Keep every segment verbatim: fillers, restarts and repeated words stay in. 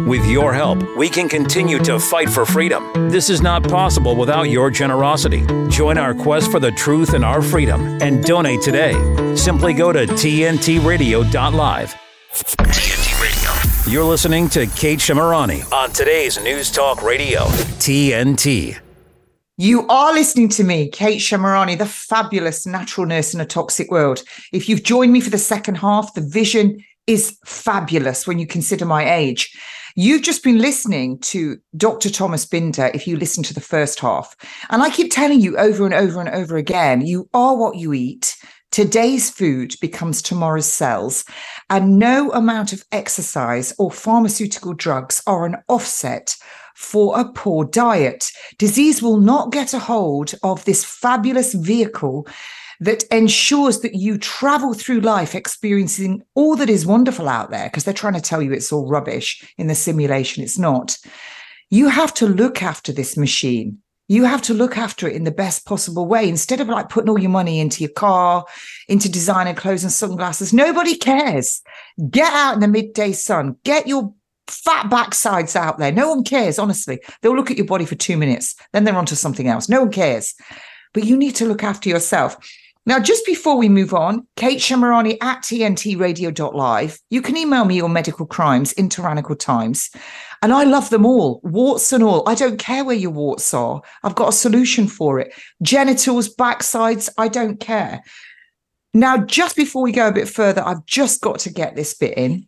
With your help, we can continue to fight for freedom. This is not possible without your generosity. Join our quest for the truth and our freedom and donate today. Simply go to T N T radio dot live. T N T Radio. You're listening to Kate Shemirani on today's News Talk Radio, T N T. You are listening to me, Kate Shemirani, the fabulous natural nurse in a toxic world. If you've joined me for the second half, the vision is fabulous when you consider my age. You've just been listening to Doctor Thomas Binder, if you listen to the first half. And I keep telling you over and over and over again, you are what you eat. Today's food becomes tomorrow's cells. And no amount of exercise or pharmaceutical drugs are an offset for a poor diet. Disease will not get a hold of this fabulous vehicle that ensures that you travel through life experiencing all that is wonderful out there, because they're trying to tell you it's all rubbish in the simulation. It's not. You have to look after this machine. You have to look after it in the best possible way. Instead of like putting all your money into your car, into designer clothes and sunglasses, nobody cares. Get out in the midday sun. Get your fat backsides out there. No one cares, honestly. They'll look at your body for two minutes. Then they're onto something else. No one cares. But you need to look after yourself. Now, just before we move on, Kate Shemirani at T N T radio dot live. You can email me your medical crimes in tyrannical times. And I love them all, warts and all. I don't care where your warts are. I've got a solution for it. Genitals, backsides, I don't care. Now, just before we go a bit further, I've just got to get this bit in.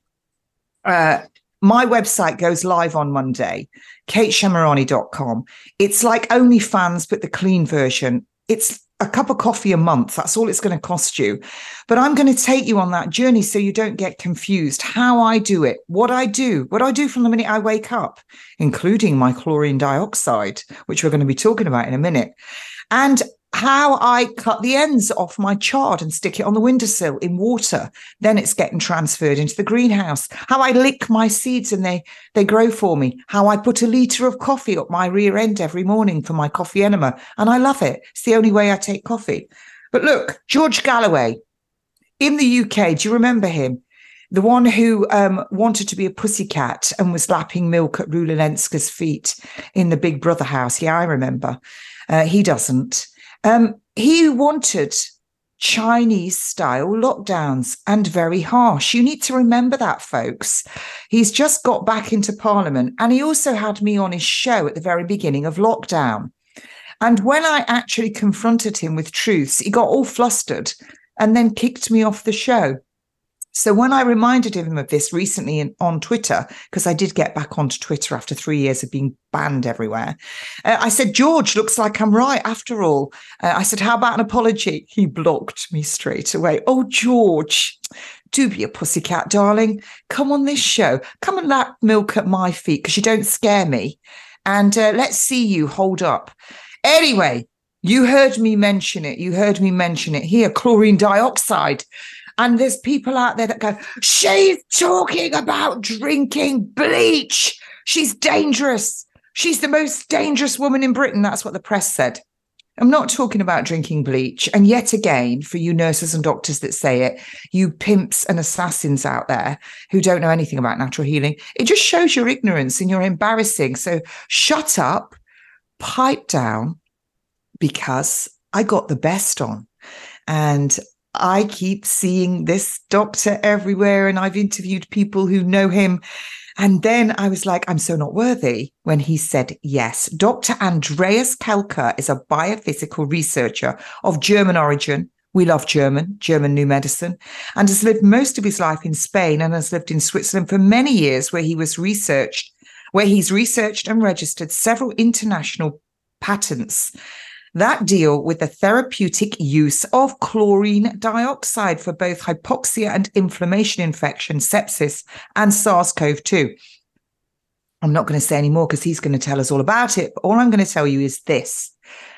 Uh, my website goes live on Monday, kate shemirani dot com. It's like OnlyFans, but the clean version. It's a cup of coffee a month. That's all it's going to cost you. But I'm going to take you on that journey so you don't get confused. How I do it, what I do, what I do from the minute I wake up, including my chlorine dioxide, which we're going to be talking about in a minute. And how I cut the ends off my chard and stick it on the windowsill in water. Then it's getting transferred into the greenhouse. How I lick my seeds and they, they grow for me. How I put a litre of coffee up my rear end every morning for my coffee enema. And I love it. It's the only way I take coffee. But look, George Galloway in the U K, do you remember him? The one who um, wanted to be a pussycat and was lapping milk at Rula Lenska's feet in the Big Brother house. Yeah, I remember. Uh, he doesn't. Um, he wanted Chinese-style lockdowns and very harsh. You need to remember that, folks. He's just got back into Parliament, and he also had me on his show at the very beginning of lockdown. And when I actually confronted him with truths, he got all flustered and then kicked me off the show. So when I reminded him of this recently in, on Twitter, because I did get back onto Twitter after three years of being banned everywhere, uh, I said, George, looks like I'm right after all. Uh, I said, how about an apology? He blocked me straight away. Oh, George, do be a pussycat, darling. Come on this show. Come and lap milk at my feet because you don't scare me. And uh, let's see you hold up. Anyway, you heard me mention it. You heard me mention it here, chlorine dioxide. And there's people out there that go, she's talking about drinking bleach. She's dangerous. She's the most dangerous woman in Britain. That's what the press said. I'm not talking about drinking bleach. And yet again, for you nurses and doctors that say it, you pimps and assassins out there who don't know anything about natural healing, it just shows your ignorance and you're embarrassing. So shut up, pipe down, because I got the best on. And I keep seeing this doctor everywhere, and I've interviewed people who know him. And then I was like, I'm so not worthy when he said yes. Doctor Andreas Kelker is a biophysical researcher of German origin. We love German, German new medicine, and has lived most of his life in Spain and has lived in Switzerland for many years, where he was researched, where he's researched and registered several international patents that deal with the therapeutic use of chlorine dioxide for both hypoxia and inflammation infection, sepsis, and SARS-C o V two. I'm not going to say any more because he's going to tell us all about it. But all I'm going to tell you is this.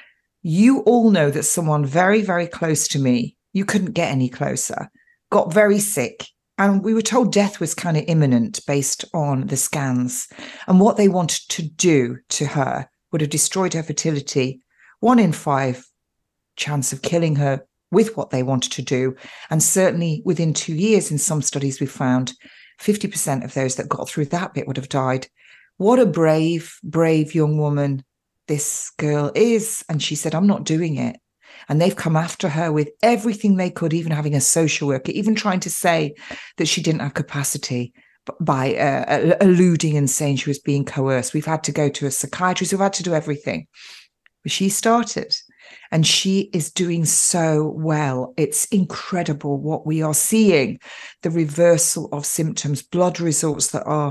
You all know that someone very, very close to me, you couldn't get any closer, got very sick. And we were told death was kind of imminent based on the scans. And what they wanted to do to her would have destroyed her fertility. One in five chance of killing her with what they wanted to do. And certainly within two years, in some studies we found, fifty percent of those that got through that bit would have died. What a brave, brave young woman this girl is. And she said, I'm not doing it. And they've come after her with everything they could, even having a social worker, even trying to say that she didn't have capacity by uh, alluding and saying she was being coerced. We've had to go to a psychiatrist. We've had to do everything. But she started, and she is doing so well. It's incredible what we are seeing, the reversal of symptoms, blood results that are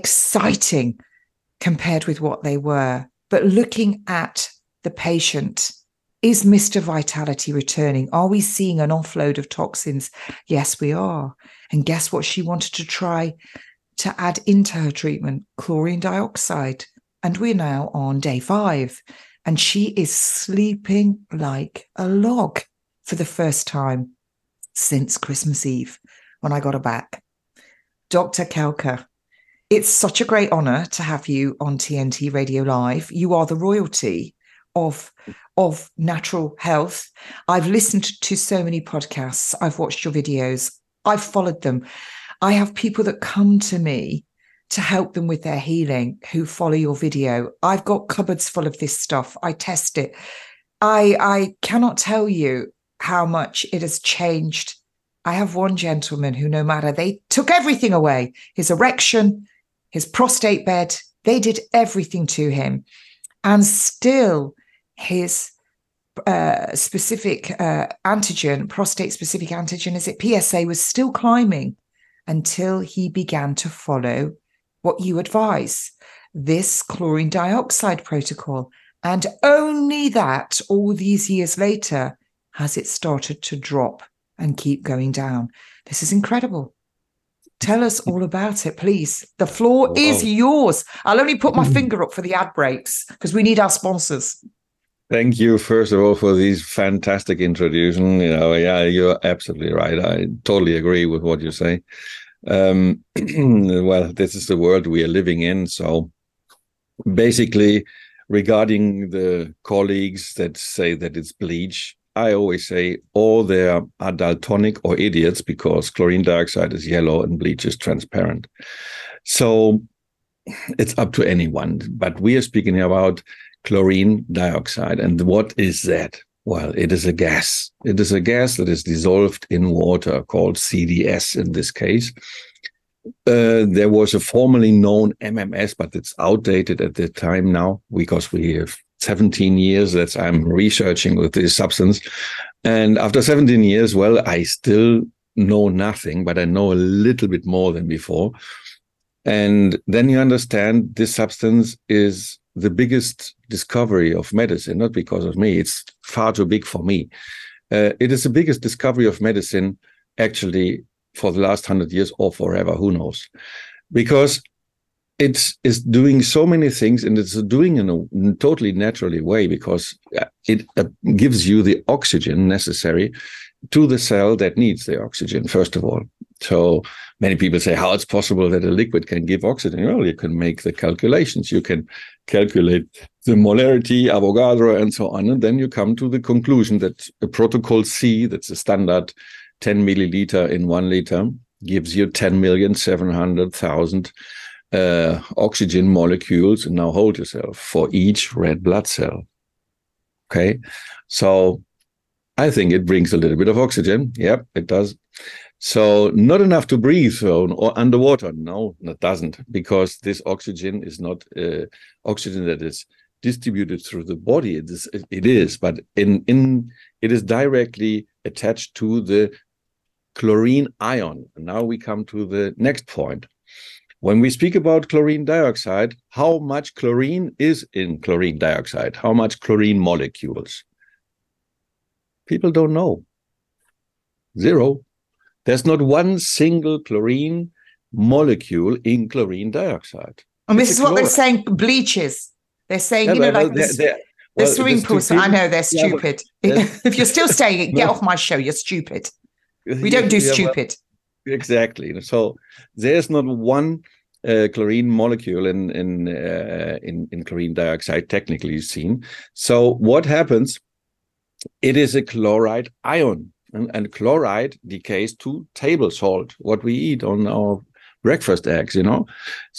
exciting compared with what they were. But looking at the patient, is Mister Vitality returning? Are we seeing an offload of toxins? Yes, we are. And guess what she wanted to try to add into her treatment? Chlorine dioxide. And we're now on day five. And she is sleeping like a log for the first time since Christmas Eve when I got her back. Doctor Kelka, it's such a great honor to have you on T N T Radio Live. You are the royalty of of natural health. I've listened to so many podcasts. I've watched your videos. I've followed them. I have people that come to me to help them with their healing who follow your video. I've got cupboards full of this stuff. I test it. I, I cannot tell you how much it has changed. I have one gentleman who, no matter, they took everything away, his erection, his prostate bed, they did everything to him. And still, his uh, specific uh, antigen, prostate-specific antigen, is it P S A, was still climbing until he began to follow what you advise, this chlorine dioxide protocol. And only that, all these years later, has it started to drop and keep going down. This is incredible. Tell us all about it, please. The floor Whoa. is yours. I'll only put my finger up for the ad breaks because we need our sponsors. Thank you, first of all, for these fantastic introduction. You know, yeah, you're absolutely right. I totally agree with what you say. Um, well, this is the world we are living in. So basically, regarding the colleagues that say that it's bleach, I always say all they are daltonic or idiots, because chlorine dioxide is yellow and bleach is transparent. So it's up to anyone. But we are speaking about chlorine dioxide. And what is that? Well, it is a gas. It is a gas that is dissolved in water, called C D S in this case. Uh, there was a formerly known M M S, but it's outdated at the time now, because we have seventeen years that I'm researching with this substance. And after seventeen years, well, I still know nothing, but I know a little bit more than before. And then you understand this substance is the biggest discovery of medicine, not because of me. It's far too big for me. Uh, it is the biggest discovery of medicine, actually, for the last hundred years or forever, who knows? Because it is doing so many things, and it's doing in a totally naturally way, because it uh, gives you the oxygen necessary to the cell that needs the oxygen, first of all. So many people say, how it's possible that a liquid can give oxygen? Well, you can make the calculations. You can calculate the molarity, Avogadro, and so on. And then you come to the conclusion that a protocol C, that's a standard ten milliliter in one liter, gives you ten million seven hundred thousand uh, oxygen molecules. And now hold yourself, for each red blood cell. Okay. So I think it brings a little bit of oxygen. Yep, it does. So not enough to breathe or underwater. No, it doesn't, because this oxygen is not uh, oxygen that is distributed through the body. It is, it is, but in in it is directly attached to the chlorine ion. And now we come to the next point. When we speak about chlorine dioxide, how much chlorine is in chlorine dioxide? How much chlorine molecules? People don't know. Zero. There's not one single chlorine molecule in chlorine dioxide. And this is what they're saying, bleaches. They're saying, yeah, you know, like this, the well, swimming pools. I know, they're stupid. Yeah, if you're still saying it, get no. off my show. You're stupid. We don't do yeah, stupid. Well, exactly. So there's not one uh, chlorine molecule in in, uh, in in chlorine dioxide, technically seen. So what happens? It is a chloride ion. And, and chloride decays to table salt, what we eat on our breakfast eggs, you know.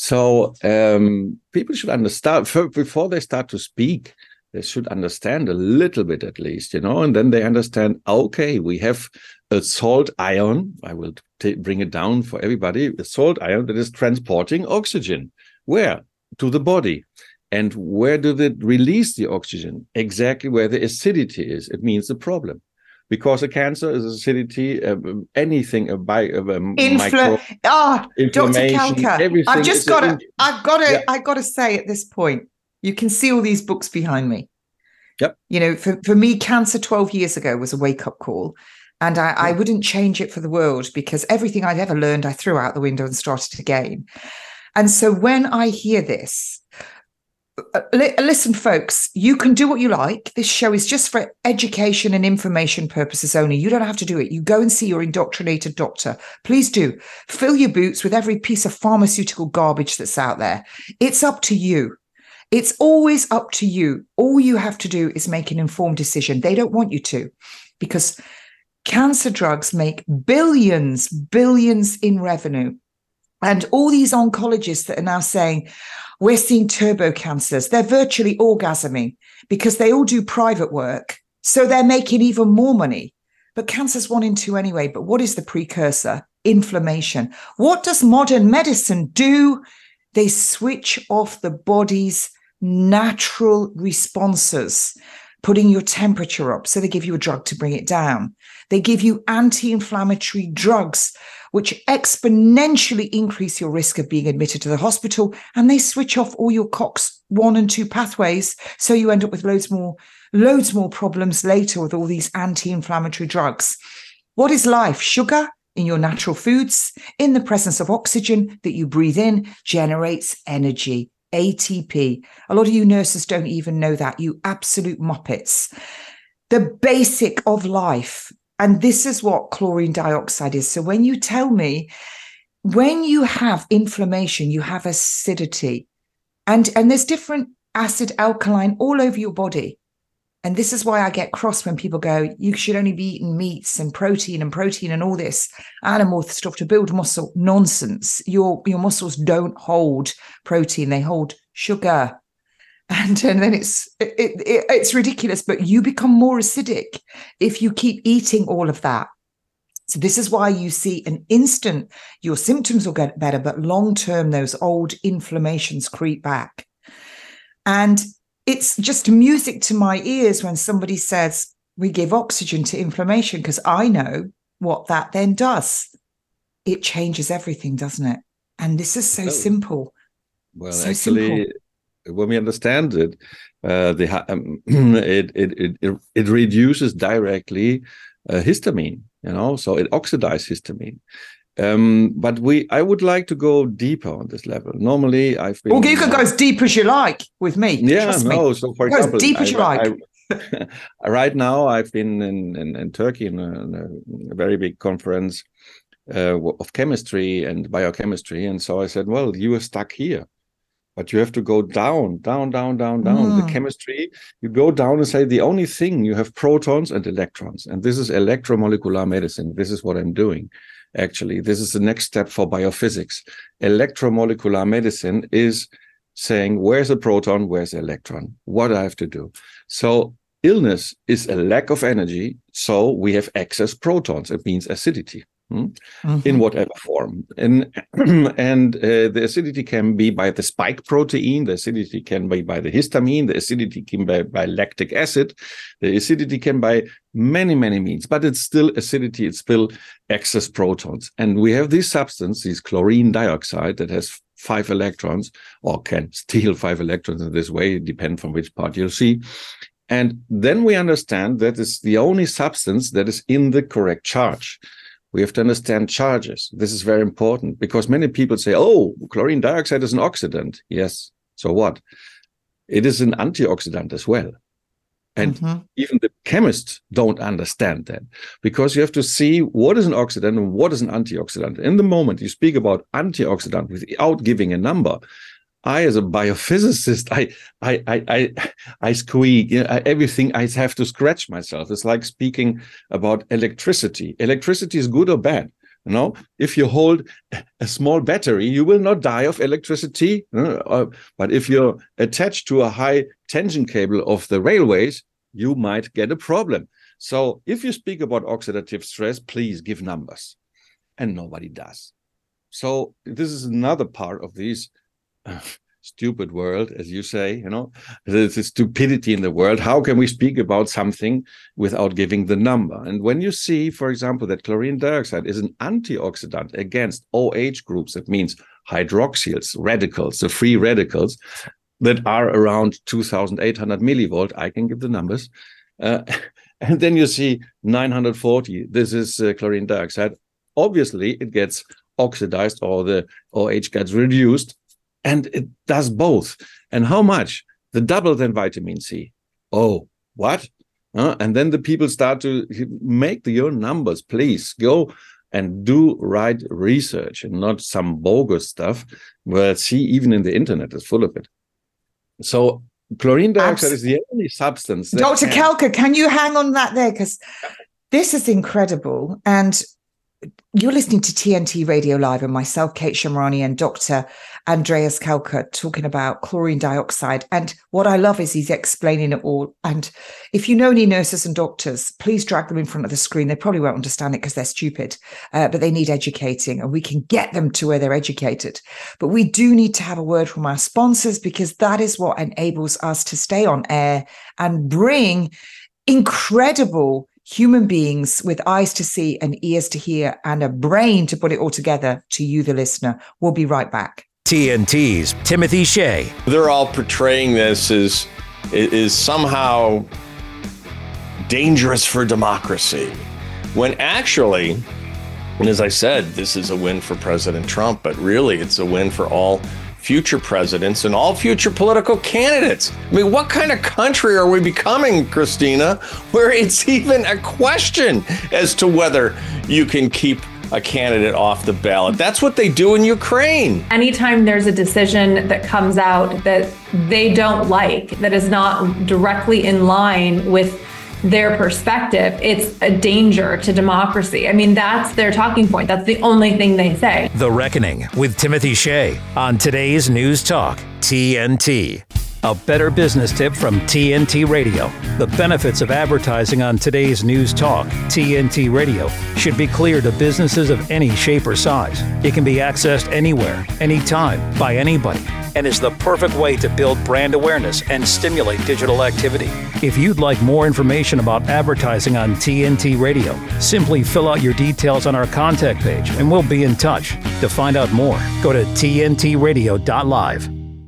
So um, people should understand, for, before they start to speak, they should understand a little bit at least, you know, and then they understand, okay, we have a salt ion. I will t- bring it down for everybody. A salt ion that is transporting oxygen. Where? To the body. And where do they release the oxygen? Exactly where the acidity is. It means the problem. Because a cancer is acidity, uh, anything, a bi- uh, Infl- micro oh, Doctor inflammation, Kalka, everything. I've just got to, in- I've got to, Yeah. I've got to say at this point, you can see all these books behind me. Yep. You know, for, for me, cancer twelve years ago was a wake-up call. And I, I wouldn't change it for the world, because everything I'd ever learned, I threw out the window and started again. And so when I hear this, uh, li- listen, folks, you can do what you like. This show is just for education and information purposes only. You don't have to do it. You go and see your indoctrinated doctor. Please do. Fill your boots with every piece of pharmaceutical garbage that's out there. It's up to you. It's always up to you. All you have to do is make an informed decision. They don't want you to, because cancer drugs make billions, billions in revenue. And all these oncologists that are now saying, we're seeing turbo cancers, they're virtually orgasming because they all do private work. So they're making even more money. But cancer's one in two anyway. But what is the precursor? Inflammation. What does modern medicine do? They switch off the body's natural responses, putting your temperature up. So they give you a drug to bring it down. They give you anti-inflammatory drugs, which exponentially increase your risk of being admitted to the hospital. And they switch off all your COX one and two pathways. So you end up with loads more, loads more problems later with all these anti-inflammatory drugs. What is life? Sugar in your natural foods, in the presence of oxygen that you breathe in, generates energy. A T P. A lot of you nurses don't even know that, you absolute muppets. The basic of life. And this is what chlorine dioxide is. So when you tell me, when you have inflammation, you have acidity. And, and there's different acid, alkaline all over your body. And this is why I get cross when people go, you should only be eating meats and protein and protein and all this animal stuff to build muscle. Nonsense. Your, your muscles don't hold protein. They hold sugar. And, and then it's it, it, it's ridiculous, but you become more acidic if you keep eating all of that. So this is why you see an instant, your symptoms will get better, but long-term, those old inflammations creep back. And it's just music to my ears when somebody says we give oxygen to inflammation, because I know what that then does. It changes everything, doesn't it? And this is so well, simple. Well, so actually, simple. when we understand it, uh, the um, it, it it it reduces directly uh, histamine. You know, so it oxidizes histamine. Um, but we, I would like to go deeper on this level. Normally, I've been. Well, you can go as deep as you like with me. Yeah, Trust no. me. So, for go example, as deep as I, you like. I, right now, I've been in in, in Turkey in a, in a very big conference uh, of chemistry and biochemistry, and so I said, "Well, you are stuck here, but you have to go down, down, down, down, down. Mm. The chemistry, you go down and say the only thing you have protons and electrons, and this is electromolecular medicine. This is what I'm doing." Actually, this is the next step for biophysics. Electromolecular medicine is saying, where's the proton, where's the electron? What do I have to do? So illness is a lack of energy, so we have excess protons. It means acidity. Hmm? Mm-hmm. In whatever form. And, and uh, the acidity can be by the spike protein, the acidity can be by the histamine, the acidity can be by lactic acid, the acidity can by many, many means, but it's still acidity, it's still excess protons. And we have this substance, this chlorine dioxide, that has five electrons, or can steal five electrons in this way, depend from which part you'll see. And then we understand that it's the only substance that is in the correct charge. We have to understand charges. This is very important because many people say, oh, chlorine dioxide is an oxidant. Yes. So what? It is an antioxidant as well. And mm-hmm. even the chemists don't understand that because you have to see what is an oxidant and what is an antioxidant. In the moment you speak about antioxidant without giving a number, I, as a biophysicist, I, I, I, I, I squeak. You know, everything. I have to scratch myself. It's like speaking about electricity. Electricity is good or bad. You know, if you hold a small battery, you will not die of electricity. Uh, but if you're attached to a high tension cable of the railways, you might get a problem. So if you speak about oxidative stress, please give numbers. And nobody does. So this is another part of this uh, stupid world, as you say, you know, there's a stupidity in the world. How can we speak about something without giving the number? And when you see, for example, that chlorine dioxide is an antioxidant against O H groups, that means hydroxyls, radicals, the free radicals that are around two thousand eight hundred millivolt, I can give the numbers. Uh, and then you see nine hundred forty, this is uh, chlorine dioxide. Obviously, it gets oxidized, or the O H gets reduced. And it does both. And how much? The double than vitamin C. Oh, what? Uh, and then the people start to make your numbers. Please go and do right research and not some bogus stuff. Well, see, even in the internet is full of it. So chlorine dioxide Absolutely. Is the only substance. Doctor Can- Kelker, can you hang on that there? Because this is incredible. And you're listening to T N T Radio Live, and myself, Kate Shemirani, and Doctor Andreas Kelker talking about chlorine dioxide. And what I love is he's explaining it all. And if you know any nurses and doctors, please drag them in front of the screen. They probably won't understand it because they're stupid, uh, but they need educating, and we can get them to where they're educated. But we do need to have a word from our sponsors, because that is what enables us to stay on air and bring incredible human beings with eyes to see and ears to hear and a brain to put it all together to you, the listener. We'll be right back. T N T's Timothy Shea. They're all portraying this as is somehow dangerous for democracy, when actually, and as I said, this is a win for President Trump, but really it's a win for all future presidents and all future political candidates. I mean, what kind of country are we becoming, Christina, where it's even a question as to whether you can keep a candidate off the ballot? That's what they do in Ukraine. Anytime there's a decision that comes out that they don't like, that is not directly in line with their perspective, it's a danger to democracy. I mean, that's their talking point. That's the only thing they say. The Reckoning with Timothy Shea on today's News Talk, T N T. A better business tip from T N T Radio. The benefits of advertising on today's News Talk, T N T Radio, should be clear to businesses of any shape or size. It can be accessed anywhere, anytime, by anybody, and is the perfect way to build brand awareness and stimulate digital activity. If you'd like more information about advertising on T N T Radio, simply fill out your details on our contact page and we'll be in touch. To find out more, go to T N T radio dot live.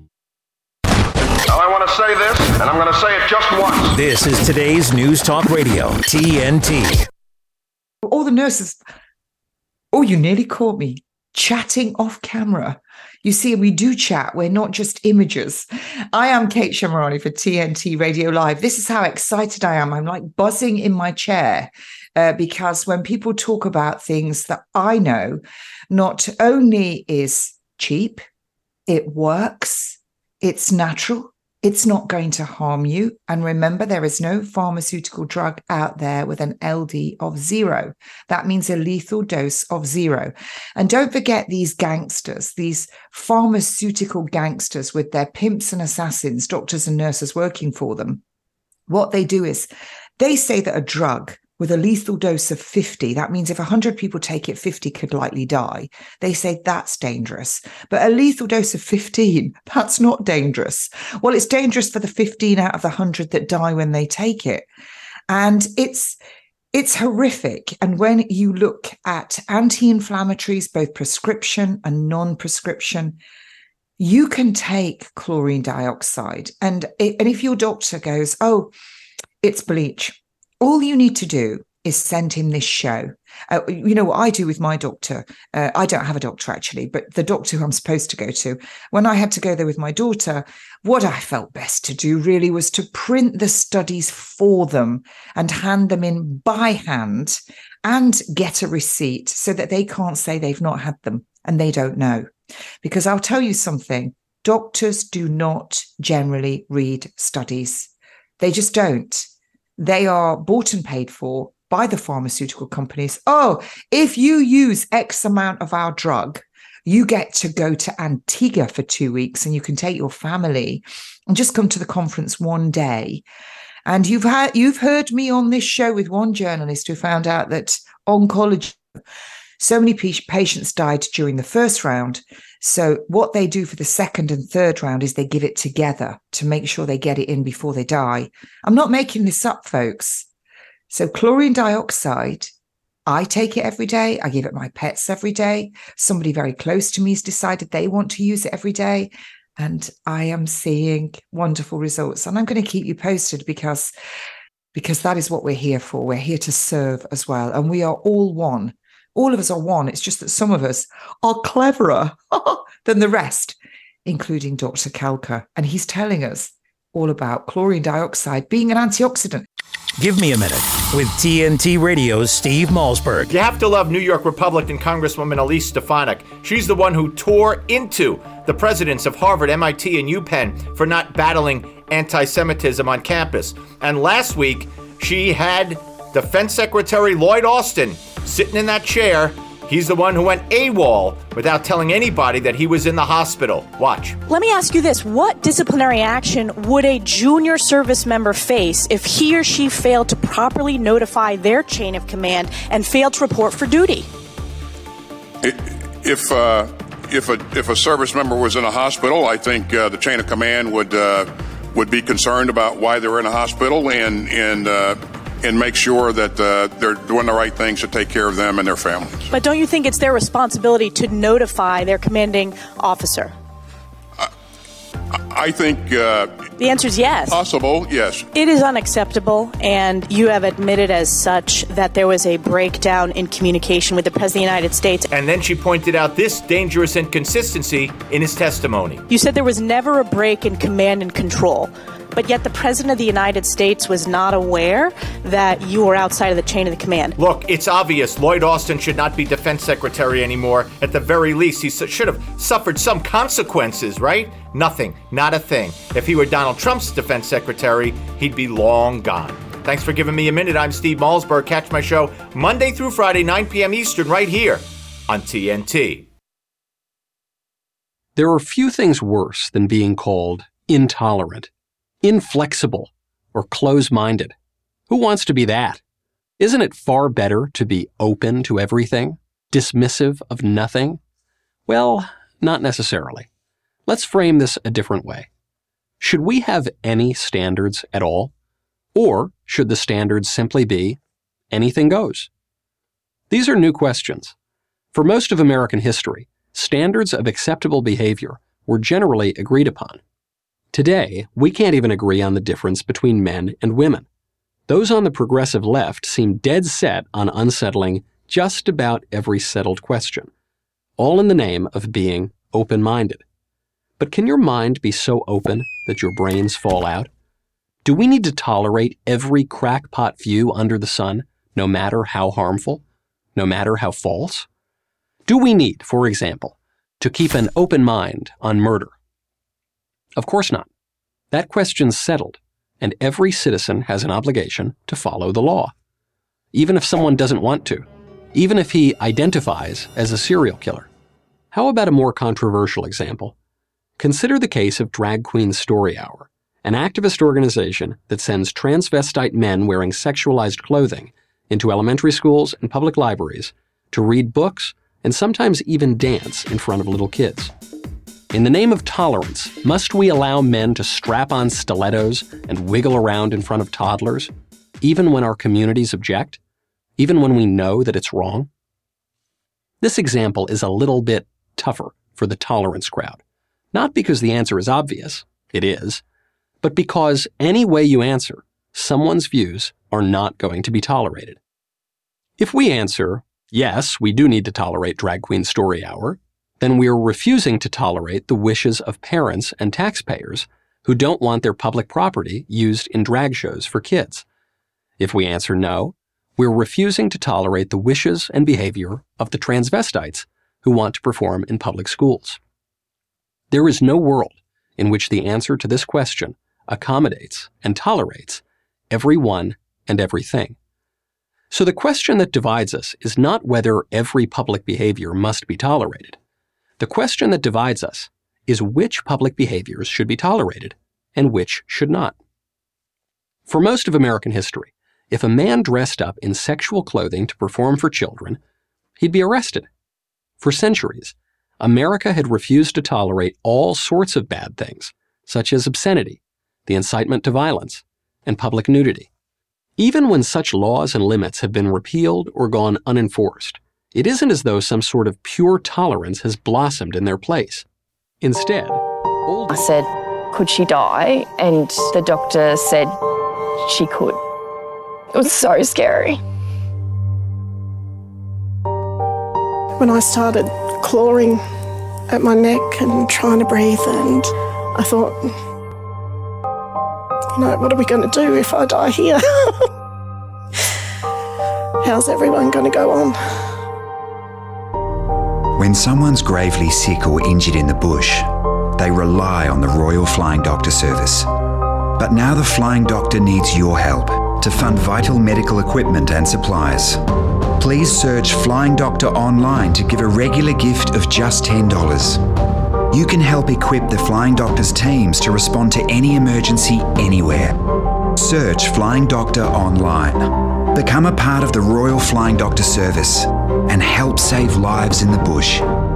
Now I want to say this, and I'm going to say it just once. This is today's News Talk Radio, T N T. All the nurses, oh, you nearly caught me chatting off camera. You see, we do chat. We're not just images. I am Kate Shemirani for T N T Radio Live. This is how excited I am. I'm like buzzing in my chair uh, because when people talk about things that I know, not only is cheap, it works, it's natural, it's not going to harm you. And remember, there is no pharmaceutical drug out there with an L D of zero. That means a lethal dose of zero. And don't forget these gangsters, these pharmaceutical gangsters with their pimps and assassins, doctors and nurses working for them. What they do is they say that a drug with a lethal dose of fifty, that means if one hundred people take it, fifty could likely die. They say that's dangerous. But a lethal dose of fifteen, that's not dangerous. Well, it's dangerous for the fifteen out of the one hundred that die when they take it. And it's it's horrific. And when you look at anti-inflammatories, both prescription and non-prescription, you can take chlorine dioxide. And, it, and if your doctor goes, oh, it's bleach, all you need to do is send him this show. Uh, you know what I do with my doctor? Uh, I don't have a doctor, actually, but the doctor who I'm supposed to go to, when I had to go there with my daughter, what I felt best to do really was to print the studies for them and hand them in by hand and get a receipt so that they can't say they've not had them and they don't know. Because I'll tell you something, doctors do not generally read studies. They just don't. They are bought and paid for by the pharmaceutical companies. Oh, if you use X amount of our drug, you get to go to Antigua for two weeks and you can take your family and just come to the conference one day. And you've had, you've heard me on this show with one journalist who found out that oncology, so many patients died during the first round. So what they do for the second and third round is they give it together to make sure they get it in before they die. I'm not making this up, folks. So chlorine dioxide, I take it every day. I give it my pets every day. Somebody very close to me has decided they want to use it every day. And I am seeing wonderful results. And I'm going to keep you posted because, because that is what we're here for. We're here to serve as well. And we are all one. All of us are one. It's just that some of us are cleverer than the rest, including Doctor Kalka. And he's telling us all about chlorine dioxide being an antioxidant. Give me a minute with T N T Radio's Steve Malzberg. You have to love New York Republican Congresswoman Elise Stefanik. She's the one who tore into the presidents of Harvard, M I T, and UPenn for not battling anti-Semitism on campus. And last week, she had Defense Secretary Lloyd Austin sitting in that chair. He's the one who went AWOL without telling anybody that he was in the hospital. Watch. Let me ask you this. What disciplinary action would a junior service member face if he or she failed to properly notify their chain of command and failed to report for duty? If uh, if a if a service member was in a hospital, I think uh, the chain of command would uh, would be concerned about why they're in a hospital and and uh, and make sure that uh, they're doing the right things to take care of them and their families. But don't you think it's their responsibility to notify their commanding officer? I, I think uh, the answer is yes. Possible, yes. It is unacceptable, and you have admitted as such that there was a breakdown in communication with the President of the United States. And then she pointed out this dangerous inconsistency in his testimony. You said there was never a break in command and control, but yet the President of the United States was not aware that you were outside of the chain of the command. Look, it's obvious Lloyd Austin should not be defense secretary anymore. At the very least, he should have suffered some consequences, right? Nothing, not a thing. If he were Donald Trump's defense secretary, he'd be long gone. Thanks for giving me a minute. I'm Steve Malzberg. Catch my show Monday through Friday, nine p.m. Eastern, right here on T N T. There are few things worse than being called intolerant, inflexible, or close-minded. Who wants to be that? Isn't it far better to be open to everything, dismissive of nothing? Well, not necessarily. Let's frame this a different way. Should we have any standards at all? Or should the standards simply be anything goes? These are new questions. For most of American history, standards of acceptable behavior were generally agreed upon. Today, we can't even agree on the difference between men and women. Those on the progressive left seem dead set on unsettling just about every settled question, all in the name of being open-minded. But can your mind be so open that your brains fall out? Do we need to tolerate every crackpot view under the sun, no matter how harmful, no matter how false? Do we need, for example, to keep an open mind on murder? Of course not. That question's settled, and every citizen has an obligation to follow the law. Even if someone doesn't want to, even if he identifies as a serial killer. How about a more controversial example? Consider the case of Drag Queen Story Hour, an activist organization that sends transvestite men wearing sexualized clothing into elementary schools and public libraries to read books and sometimes even dance in front of little kids. In the name of tolerance, must we allow men to strap on stilettos and wiggle around in front of toddlers, even when our communities object, even when we know that it's wrong? This example is a little bit tougher for the tolerance crowd, not because the answer is obvious, it is, but because any way you answer, someone's views are not going to be tolerated. If we answer, yes, we do need to tolerate Drag Queen Story Hour, then we are refusing to tolerate the wishes of parents and taxpayers who don't want their public property used in drag shows for kids. If we answer no, we're refusing to tolerate the wishes and behavior of the transvestites who want to perform in public schools. There is no world in which the answer to this question accommodates and tolerates everyone and everything. So the question that divides us is not whether every public behavior must be tolerated. The question that divides us is which public behaviors should be tolerated and which should not. For most of American history, if a man dressed up in sexual clothing to perform for children, he'd be arrested. For centuries, America had refused to tolerate all sorts of bad things, such as obscenity, the incitement to violence, and public nudity. Even when such laws and limits have been repealed or gone unenforced, it isn't as though some sort of pure tolerance has blossomed in their place. Instead, old... I said, could she die? And the doctor said she could. It was so scary. When I started clawing at my neck and trying to breathe, and I thought, you know, what are we going to do if I die here? How's everyone going to go on? When someone's gravely sick or injured in the bush, they rely on the Royal Flying Doctor Service. But now the Flying Doctor needs your help to fund vital medical equipment and supplies. Please search Flying Doctor online to give a regular gift of just ten dollars. You can help equip the Flying Doctor's teams to respond to any emergency anywhere. Search Flying Doctor online. Become a part of the Royal Flying Doctor Service and help save lives in the bush.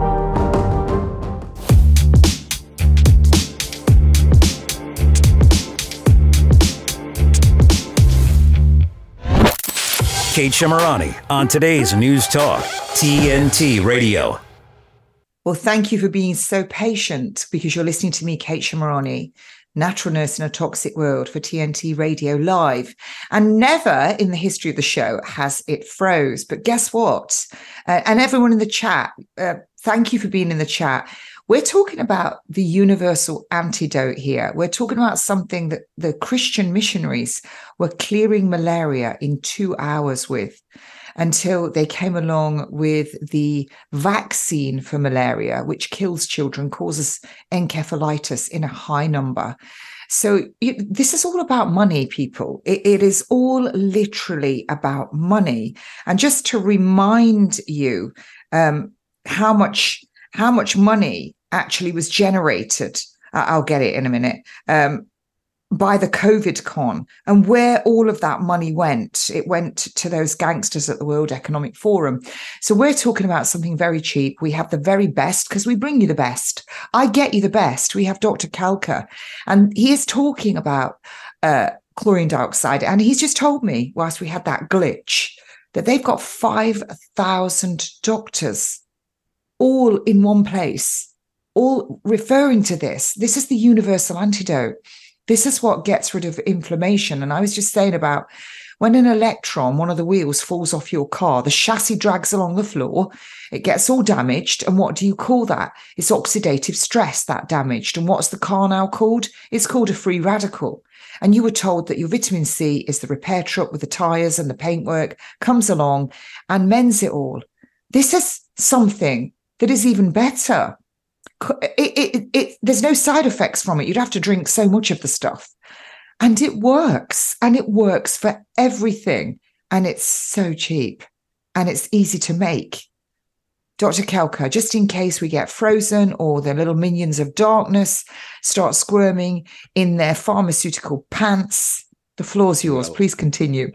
Kate Shemirani on today's News Talk, T N T Radio. Well, thank you for being so patient, because you're listening to me, Kate Shemirani, natural nurse in a toxic world, for T N T Radio Live. And never in the history of the show has it froze. But guess what? Uh, and everyone in the chat, uh, thank you for being in the chat. We're talking about the universal antidote here. We're talking about something that the Christian missionaries were clearing malaria in two hours with, until they came along with the vaccine for malaria, which kills children, causes encephalitis in a high number. So it, this is all about money, people. It, it is all literally about money. And just to remind you um, how much how much money actually was generated, I'll get it in a minute, um, by the COVID con, and where all of that money went. It went to those gangsters at the World Economic Forum. So we're talking about something very cheap. We have the very best, because we bring you the best. I get you the best. We have Doctor Kalka, and he is talking about uh, chlorine dioxide. And he's just told me, whilst we had that glitch, that they've got five thousand doctors all in one place, all referring to this. This is the universal antidote. This is what gets rid of inflammation. And I was just saying about when an electron, one of the wheels, falls off your car, the chassis drags along the floor, it gets all damaged. And what do you call that? It's oxidative stress, that damaged. And what's the car now called? It's called a free radical. And you were told that your vitamin C is the repair truck with the tyres and the paintwork, comes along and mends it all. This is something that is even better. It, it, it, there's no side effects from it. You'd have to drink so much of the stuff. And it works. And it works for everything. And it's so cheap. And it's easy to make. Doctor Kalka, just in case we get frozen or the little minions of darkness start squirming in their pharmaceutical pants, the floor's yours. Well, please continue.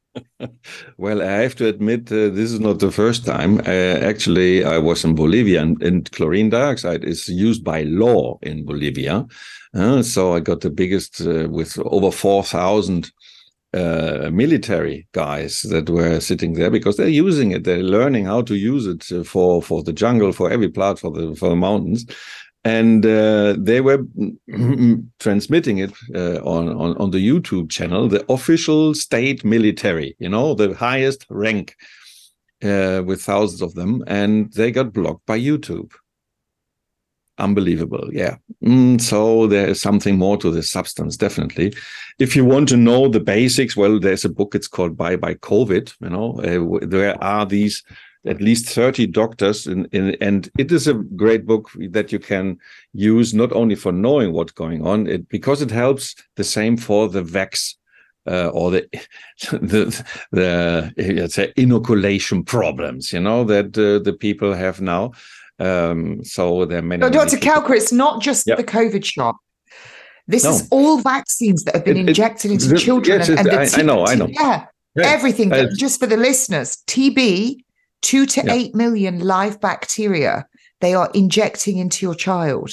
Well, I have to admit, uh, this is not the first time. Uh, actually, I was in Bolivia, and, and chlorine dioxide is used by law in Bolivia. Uh, so I got the biggest uh, with over four thousand uh, military guys that were sitting there, because they're using it. They're learning how to use it for, for the jungle, for every part, for the, for the mountains. And uh, they were transmitting it uh, on, on, on the YouTube channel, the official state military, you know, the highest rank uh, with thousands of them. And they got blocked by YouTube. Unbelievable. Yeah. Mm, so there is something more to the substance, definitely. If you want to know the basics, well, there's a book, it's called Bye Bye COVID. You know, uh, there are these at least thirty doctors, in, in, and it is a great book that you can use not only for knowing what's going on, it, because it helps the same for the vax uh, or the the the let's say inoculation problems, you know, that uh, the people have now. Um, so there are many. No, many Doctor people. Kelker, it's not just Yep. the COVID shot. This No. is all vaccines that have been It- it- injected into the- children. yes, and, and the I- I know, I know. Yeah, Yeah. everything. Uh, Just for the listeners, T B, two to Yeah. eight million live bacteria they are injecting into your child.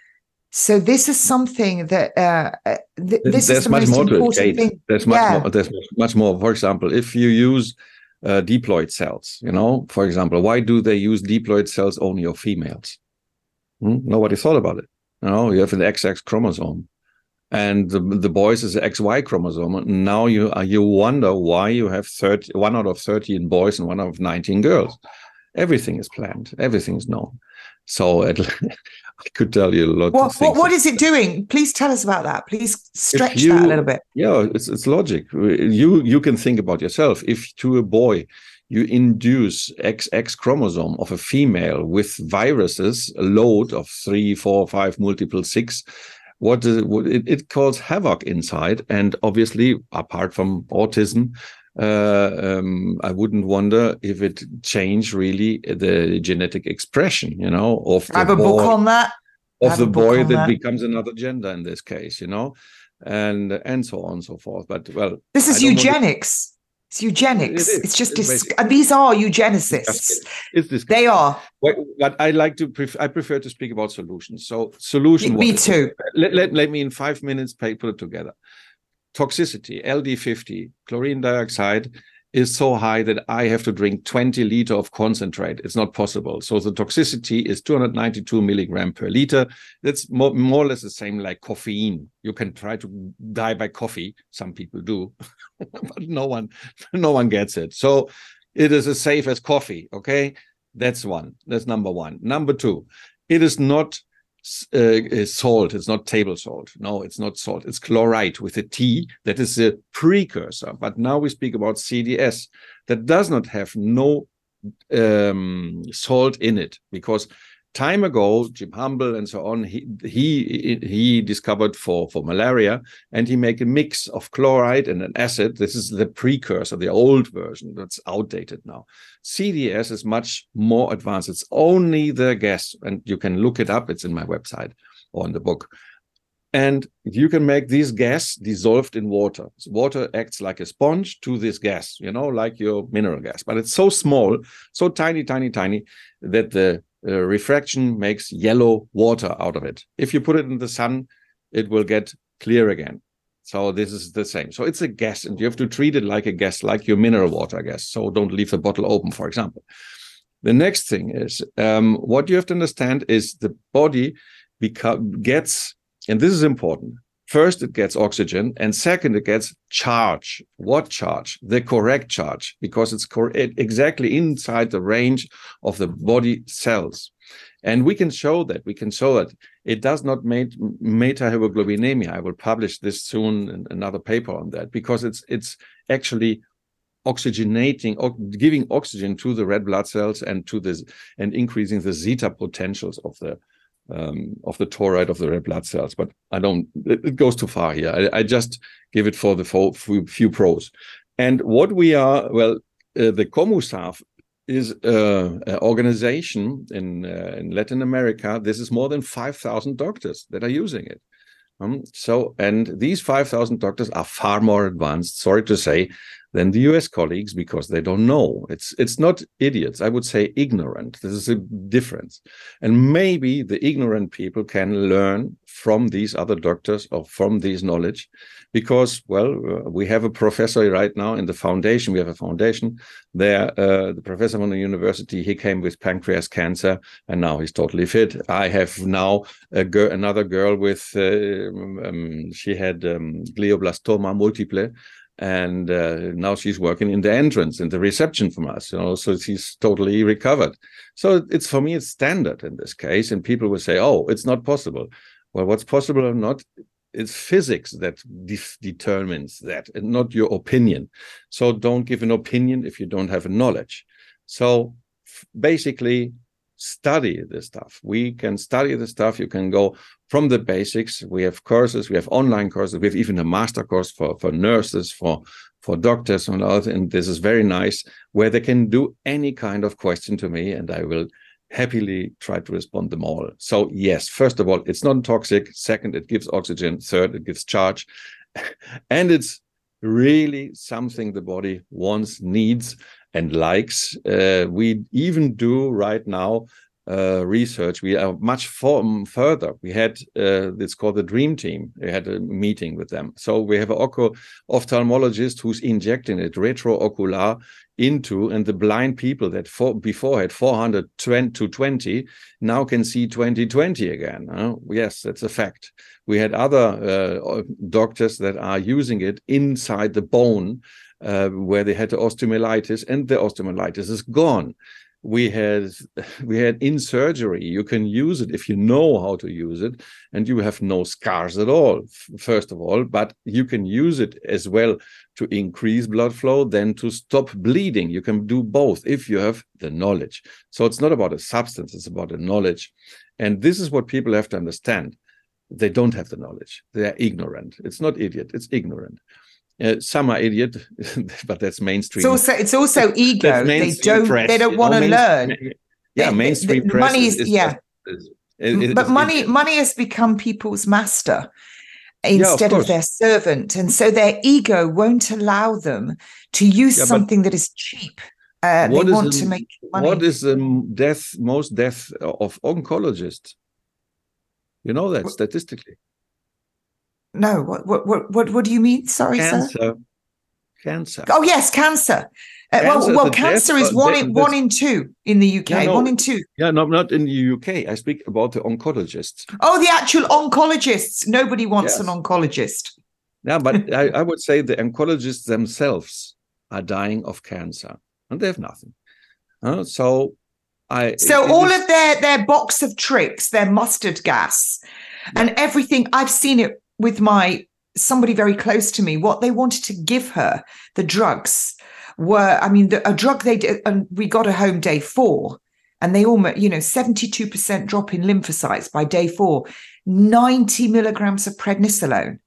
So this is something that uh, uh, th- this There's is the much most more to it, important Kate. thing. There's much Yeah. more. There's much more. For example, if you use uh, diploid cells, you know, for example, why do they use diploid cells only of females? Hmm? Nobody thought about it. You know, you have an X X chromosome, and the the boys is the X Y chromosome. And now you uh, you wonder why you have thirty, one out of thirteen boys and one out of nineteen girls. Everything is planned. Everything is known. So it, I could tell you a lot. What, of things. what, what is it doing? Please tell us about that. Please stretch you, that a little bit. Yeah, it's it's logic. You you can think about yourself. If to a boy you induce X X chromosome of a female with viruses, a load of three, four, five, multiple six, what, is, what it, it causes havoc inside. And obviously, apart from autism, uh, um, I wouldn't wonder if it changed really the genetic expression, you know, of the I have a boy, book on that. I of have the a book boy on that that. becomes another gender in this case, you know, and and so on and so forth. But well, This is I don't want to- eugenics. It's eugenics. It is. It's just It's dis- basic- and these are eugenicists. disgusting. It's disgusting. They are. But, but I like to pref- I prefer to speak about solutions. So solution. Me wise- too. Let, let, let me in five minutes pay, put it together. Toxicity, L D fifty, chlorine dioxide is so high that I have to drink twenty liter of concentrate. It's not possible. So the toxicity is two hundred ninety-two milligram per liter. That's more, more or less the same like caffeine. You can try to die by coffee. Some people do, but no one, no one gets it. So it is as safe as coffee. Okay. That's one. That's number one. Number two, it is not uh, salt. It's not table salt. No, it's not salt. It's chloride with a T. That is a precursor. But now we speak about C D S that does not have no um, salt in it, because time ago, Jim Humble and so on, he he he discovered for for malaria, and he make a mix of chloride and an acid. This is the precursor, the old version that's outdated now. C D S is much more advanced. It's only the gas, and you can look it up. It's in my website or in the book. And you can make this gas dissolved in water. So water acts like a sponge to this gas, you know, like your mineral gas. But it's so small, so tiny, tiny, tiny, that the uh, refraction makes yellow water out of it. If you put it in the sun, it will get clear again. So this is the same. So it's a gas, and you have to treat it like a gas, like your mineral water gas. So don't leave the bottle open, for example. The next thing is, um, what you have to understand is the body beca- gets, and this is important, first it gets oxygen, and second it gets charge. What charge? The correct charge, because it's cor- exactly inside the range of the body cells. And we can show that. We can show that it does not make metahemoglobinemia. I will publish this soon in another paper on that, because it's it's actually oxygenating, or giving oxygen to the red blood cells and to this, and increasing the zeta potentials of the um, of the toroid of the red blood cells. But I don't. It, it goes too far here. I, I just give it for the fo- few, few pros. And what we are, well, uh, the COMUSAF is uh, an organization in uh, in Latin America. This is more than five thousand doctors that are using it. Um, so, and these five thousand doctors are far more advanced, sorry to say, than the U S colleagues, because they don't know. It's it's not idiots. I would say ignorant. This is a difference. And maybe the ignorant people can learn from these other doctors or from this knowledge, because, well, uh, we have a professor right now in the foundation. We have a foundation there. Uh, the professor from the university, he came with pancreas cancer, and now he's totally fit. I have now a girl, another girl with, uh, um, she had um, glioblastoma multiple, and uh, now she's working in the entrance, in the reception from us, you know, so she's totally recovered. So it's, for me, it's standard in this case. And people will say, oh, it's not possible. Well, what's possible or not, it's physics that de- determines that, and not your opinion. So don't give an opinion if you don't have a knowledge. So f- basically, study this stuff. We can study the stuff. You can go from the basics. We have courses, we have online courses, we have even a master course for, for nurses, for, for doctors and all. And this is very nice, where they can do any kind of question to me, and I will happily try to respond them all. So yes, first of all, it's not toxic. Second, it gives oxygen. Third, it gives charge. And it's really something the body wants, needs, and likes. Uh, we even do right now uh, research. We are much for, further. We had, uh, it's called the Dream Team. We had a meeting with them. So we have an oco- ophthalmologist who's injecting it retroocular into, and the blind people that for, before had four hundred to twenty now can see twenty twenty again. Uh, yes, that's a fact. We had other uh, doctors that are using it inside the bone, uh, where they had the osteomyelitis, and the osteomyelitis is gone. We had we had in surgery, you can use it if you know how to use it, and you have no scars at all, first of all, but you can use it as well to increase blood flow, then to stop bleeding. You can do both if you have the knowledge. So it's not about a substance, it's about the knowledge. And this is what people have to understand. They don't have the knowledge. They are ignorant. It's not idiot, it's ignorant. Uh, some are idiot, but that's mainstream. It's also it's also ego. They don't press. They don't want to learn. Yeah, mainstream the, the, press money is, is, yeah. Is, is, is, but is, money is, money has become people's master instead yeah, of, of their servant, and so their ego won't allow them to use yeah, something that is cheap. Uh, they want the, to make money. What is the death most death of oncologists? You know that what? Statistically. No, what what what what what do you mean? Sorry, cancer. sir. Cancer. Oh yes, cancer. Uh, cancer well, well, cancer death, is one death, in one in two in the U K. Yeah, no, one in two. Yeah, no, not in the U K. I speak about the oncologists. Oh, the actual oncologists. Nobody wants yes. an oncologist. Yeah, but I, I would say the oncologists themselves are dying of cancer, and they have nothing. Uh, so, I. So it, all it is, of their their box of tricks, their mustard gas, yeah. and everything. I've seen it with my somebody very close to me. What they wanted to give her, the drugs were, I mean, the, a drug they did, and we got her home day four, and they almost, you know, seventy-two percent drop in lymphocytes by day four, ninety milligrams of prednisolone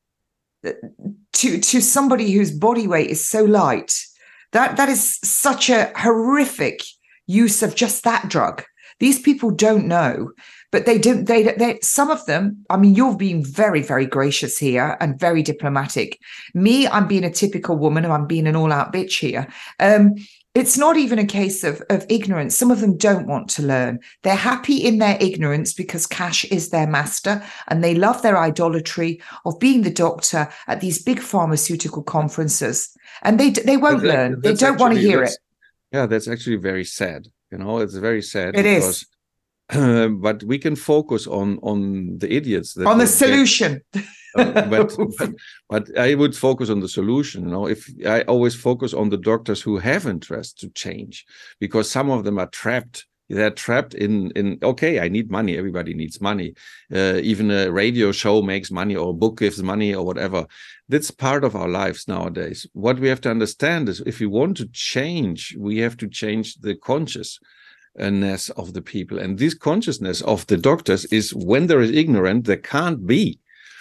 to to somebody whose body weight is so light. That that is such a horrific use of just that drug. These people don't know, but they don't, they, they, some of them, I mean, you're being very, very gracious here and very diplomatic. Me, I'm being a typical woman, and I'm being an all out bitch here. Um, it's not even a case of, of ignorance. Some of them don't want to learn. They're happy in their ignorance because cash is their master, and they love their idolatry of being the doctor at these big pharmaceutical conferences. And they, they won't that's, learn. They don't want to hear it. Yeah, that's actually very sad. You know, it's very sad. It because, is. Uh, but we can focus on on the idiots. That on the solution. uh, but, but but I would focus on the solution. You know, if I always focus on the doctors who have interest to change, because some of them are trapped. They're trapped in in. Okay, I need money. Everybody needs money. Uh, even a radio show makes money, or a book gives money, or whatever. That's part of our lives nowadays. What we have to understand is, if we want to change, we have to change the consciousness of the people. And this consciousness of the doctors is, when there is ignorant, there can't be.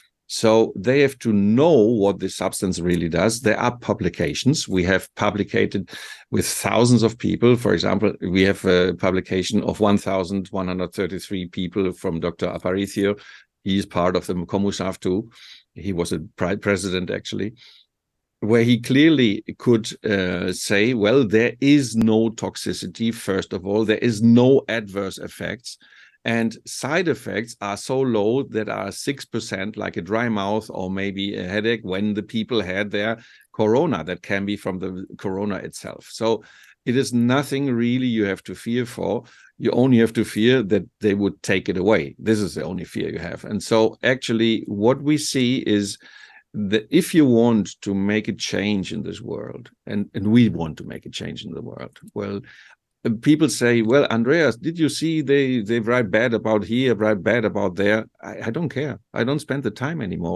So they have to know what the substance really does. There are publications. We have publicated with thousands of people. For example, we have a publication of one thousand one hundred thirty-three people from Doctor Aparicio. He is part of the COMUSAF too. He was a president, actually, where he clearly could uh, say, well, there is no toxicity, first of all. There is no adverse effects. And side effects are so low that are six percent, like a dry mouth or maybe a headache when the people had their corona. That can be from the corona itself. So it is nothing really you have to fear for. You only have to fear that they would take it away. This is the only fear you have. And so actually what we see is that if you want to make a change in this world, and, and we want to make a change in the world, well, people say, well, Andreas, did you see they, they write bad about here, write bad about there? I, I don't care. I don't spend the time anymore.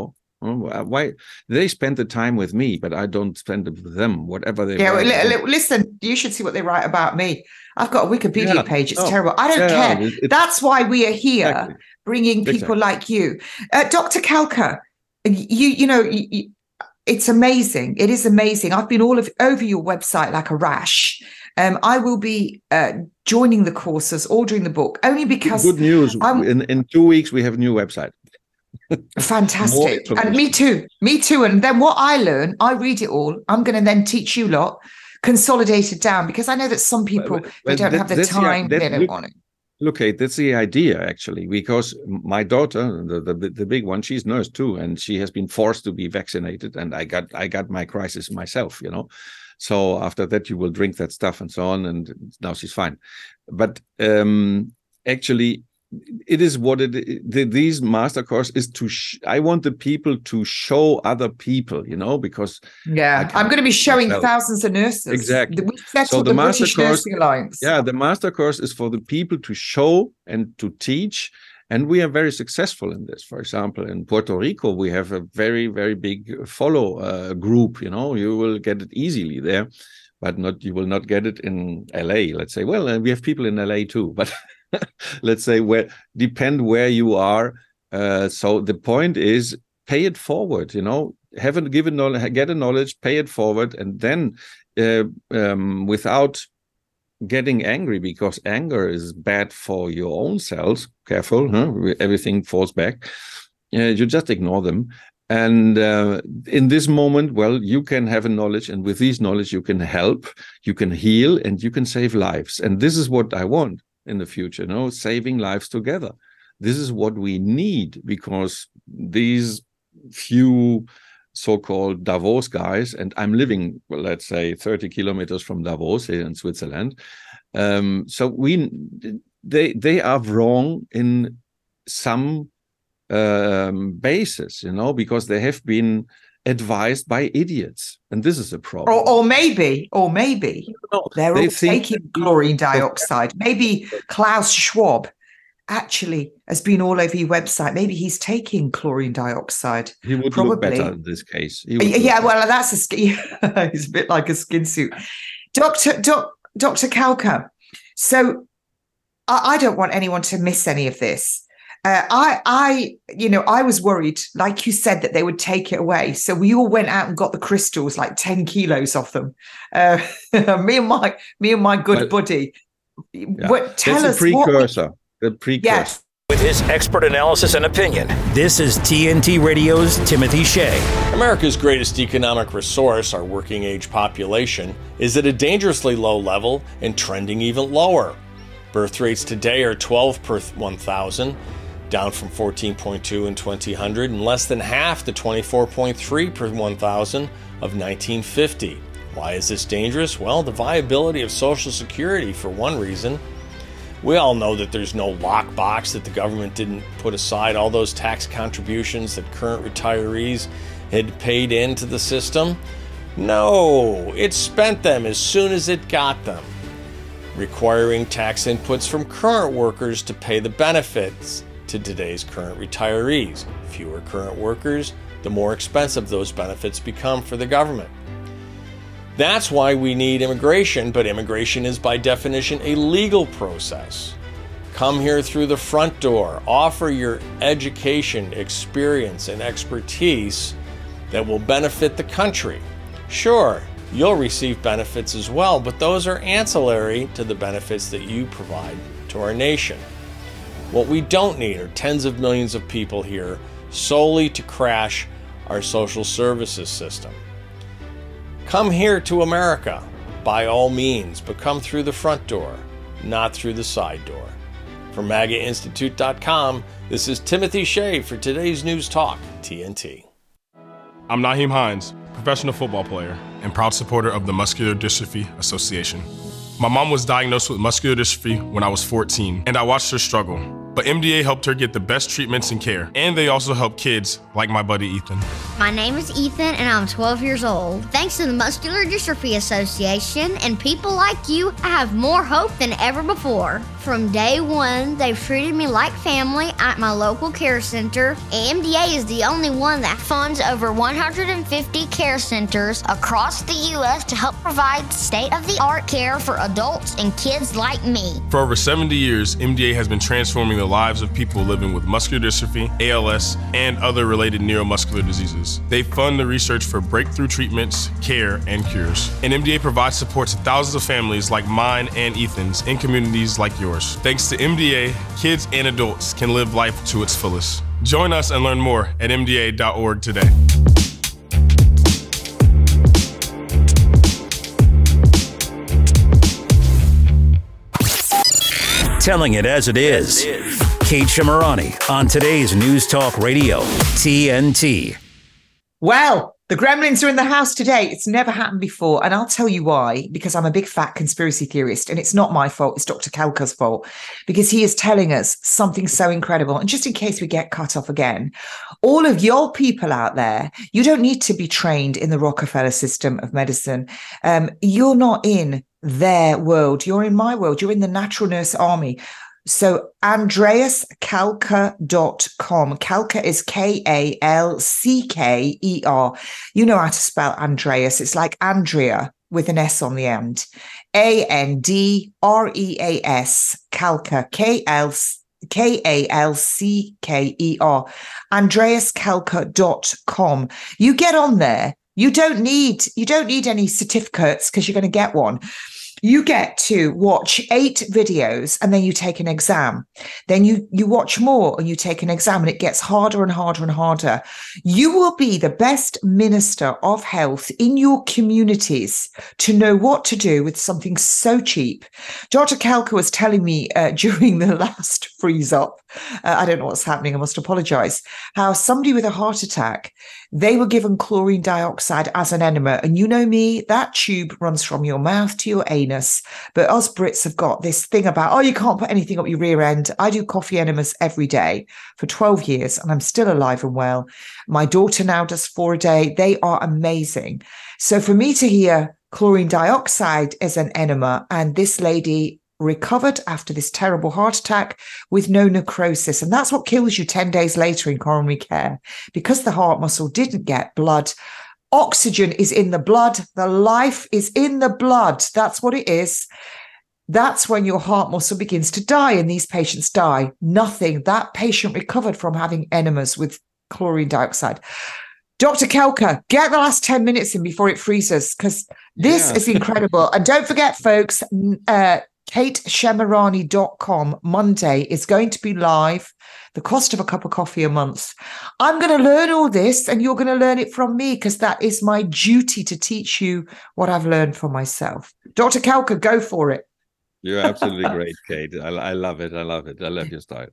Why they spend the time with me, but I don't spend it with them, whatever they yeah write. Well, li- listen, you should see what they write about me. I've got a Wikipedia Yeah. page. It's Oh, terrible. I don't yeah, care. it- it- That's why we are here, Exactly. bringing people Exactly. like you. Uh, Doctor Kalka, you, you know, you, you- it's amazing. It is amazing. I've been all of, over your website like a rash. Um, I will be uh, joining the courses, ordering the book, only because Good news. I'm- In in two weeks, we have a new website. More fantastic. information. And me too. Me too. And then what I learn, I read it all. I'm going to then teach you lot, consolidate it down, because I know that some people, Well, they don't that- have the that's time, that- they don't look- want it. Look, Kate, that's the idea actually, because my daughter, the, the the big one, she's nurse too, and she has been forced to be vaccinated, and I got I got my crisis myself, you know. So after that, you will drink that stuff and so on, and now she's fine. But um, actually, it is what it the, these master course is to. Sh- I want the people to show other people, you know, because Yeah, I'm going to be showing myself. thousands of nurses. Exactly. We settled So the, the master British course- Nursing Alliance. Yeah, the master course is for the people to show and to teach, and we are very successful in this. For example, in Puerto Rico, we have a very, very big follow uh, group. You know, you will get it easily there, but not you will not get it in L A. Let's say, well, uh, we have people in L A too, but let's say where depend where you are. Uh, so the point is, pay it forward. You know, have a given knowledge, get a knowledge, pay it forward, and then uh, um, without getting angry, because anger is bad for your own cells. Careful, huh? Everything falls back. Uh, you just ignore them. And uh, in this moment, well, you can have a knowledge, and with this knowledge, you can help, you can heal, and you can save lives. And this is what I want in the future, you know, saving lives together. This is what we need, because these few so-called Davos guys, and I'm living, well, let's say thirty kilometers from Davos here in Switzerland. Um, so we, they, they are wrong in some um, basis, you know, because they have been advised by idiots, and this is a problem. Or, or maybe, or maybe No, they're they all think taking chlorine dioxide. Maybe Klaus Schwab actually has been all over your website. Maybe he's taking chlorine dioxide. he would Probably. look better in this case. He would Yeah, look yeah, better. well, that's a skin. He's a bit like a skin suit. Doctor Doc, Doctor Kalka. So I, I don't want anyone to miss any of this. Uh, I, I, you know, I was worried, like you said, that they would take it away. So we all went out and got the crystals, like ten kilos off them. Uh, me and my, me and my good Well, buddy. Yeah. What? Tell That's us a what. precursor. The precursor. Yes. With his expert analysis and opinion, this is T N T Radio's Timothy Shea. America's greatest economic resource, our working age population, is at a dangerously low level and trending even lower. Birth rates today are twelve per one thousand, down from fourteen point two in twenty hundred and less than half the twenty-four point three per one thousand of nineteen fifty. Why is this dangerous? Well, the viability of Social Security, for one reason. We all know that there's no lockbox, that the government didn't put aside all those tax contributions that current retirees had paid into the system. No, it spent them as soon as it got them, requiring tax inputs from current workers to pay the benefits to today's current retirees. Fewer current workers, the more expensive those benefits become for the government. That's why we need immigration, but immigration is by definition a legal process. Come here through the front door, offer your education, experience, and expertise that will benefit the country. Sure, you'll receive benefits as well, but those are ancillary to the benefits that you provide to our nation. What we don't need are tens of millions of people here solely to crash our social services system. Come here to America, by all means, but come through the front door, not through the side door. From MAGA Institute dot com, this is Timothy Shea for today's News Talk, T N T. I'm Naheem Hines, professional football player and proud supporter of the Muscular Dystrophy Association. My mom was diagnosed with muscular dystrophy when I was fourteen, and I watched her struggle. But M D A helped her get the best treatments and care, and they also help kids like my buddy Ethan. My name is Ethan, and I'm twelve years old. Thanks to the Muscular Dystrophy Association and people like you, I have more hope than ever before. From day one, they've treated me like family at my local care center. M D A is the only one that funds over one hundred fifty care centers across the U S to help provide state-of-the-art care for adults and kids like me. For over seventy years, M D A has been transforming the lives of people living with muscular dystrophy, A L S, and other related neuromuscular diseases. They fund the research for breakthrough treatments, care, and cures. And M D A provides support to thousands of families like mine and Ethan's in communities like yours. Thanks to M D A, kids and adults can live life to its fullest. Join us and learn more at M D A dot org today. Telling it as it is. Kate Shemirani on today's News Talk Radio, T N T. Well, the gremlins are in the house today. It's never happened before. And I'll tell you why, because I'm a big fat conspiracy theorist. And it's not my fault. It's Doctor Kelka's fault, because he is telling us something so incredible. And just in case we get cut off again, all of your people out there, you don't need to be trained in the Rockefeller system of medicine. Um, you're not in their world. You're in my world. You're in the natural nurse army. So andreas kalcker dot com. Kalcker is K A L C K E R. You know how to spell Andreas. It's like Andrea with an S on the end. A N D R E A S. Kalcker. K A L C K E R. andreas kalcker dot com. You get on there. You don't need, you don't need any certificates because you're going to get one. You get to watch eight videos and then you take an exam. Then you, you watch more and you take an exam, and it gets harder and harder and harder. You will be the best minister of health in your communities to know what to do with something so cheap. Doctor Kelka was telling me uh, during the last freeze up, uh, I don't know what's happening, I must apologize, how somebody with a heart attack, they were given chlorine dioxide as an enema. And you know me, that tube runs from your mouth to your anus. But us Brits have got this thing about, oh, you can't put anything up your rear end. I do coffee enemas every day for twelve years and I'm still alive and well. My daughter now does four a day. They are amazing. So for me to hear chlorine dioxide is an enema, and this lady recovered after this terrible heart attack with no necrosis. And that's what kills you ten days later in coronary care, because the heart muscle didn't get blood. Oxygen is in the blood. The life is in the blood. That's what it is. That's when your heart muscle begins to die, and these patients die. Nothing. That patient recovered from having enemas with chlorine dioxide. Doctor Kelka, get the last ten minutes in before it freezes, because this yeah. is incredible. And don't forget, folks, uh, kate shemirani dot com Monday is going to be live. The cost of a cup of coffee a month. I'm going to learn all this, and you're going to learn it from me, because that is my duty to teach you what I've learned for myself. Doctor Kelka, go for it. You're absolutely great, Kate. I, I love it. I love it. I love your style.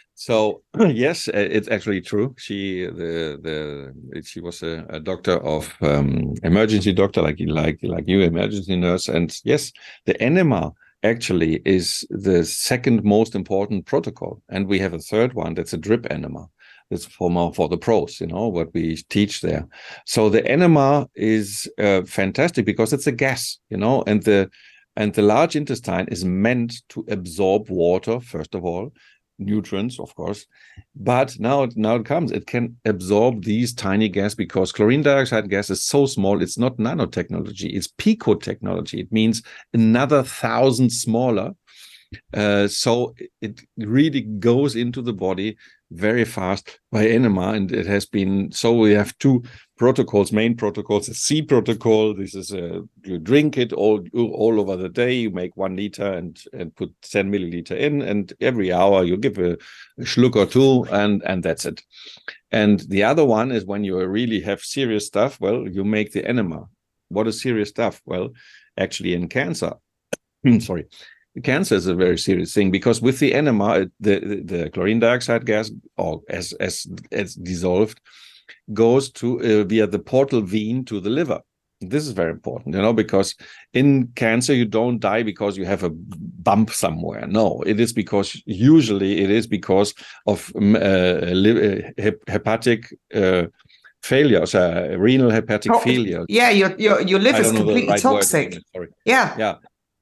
So yes, it's actually true. She the the she was a, a doctor of um, emergency doctor, like like like you, emergency nurse, and yes, the enema actually is the second most important protocol, and we have a third one that's a drip enema. That's for more for the pros, you know, what we teach there. So the enema is uh, fantastic because it's a gas, you know, and the and the large intestine is meant to absorb water first of all. Nutrients, of course, but now now it comes. It can absorb these tiny gas because chlorine dioxide gas is so small. It's not nanotechnology. It's picotechnology. It means another thousand smaller. Uh, so it really goes into the body very fast by enema, and it has been. So we have two protocols, main protocols. The C protocol. This is a you drink it all all over the day. You make one liter and and put ten milliliter in, and every hour you give a, a schluck or two, and and that's it. And the other one is when you really have serious stuff. Well, you make the enema. What is serious stuff? Well, actually, in cancer, sorry. Cancer is a very serious thing because with the enema, the, the, the chlorine dioxide gas, or as as as dissolved, goes to uh, via the portal vein to the liver. This is very important, you know, because in cancer you don't die because you have a bump somewhere. No, it is because usually it is because of uh, hep- hepatic uh, failure, so renal hepatic oh, failure. Yeah, your your your liver is completely toxic. Sorry. Yeah, yeah.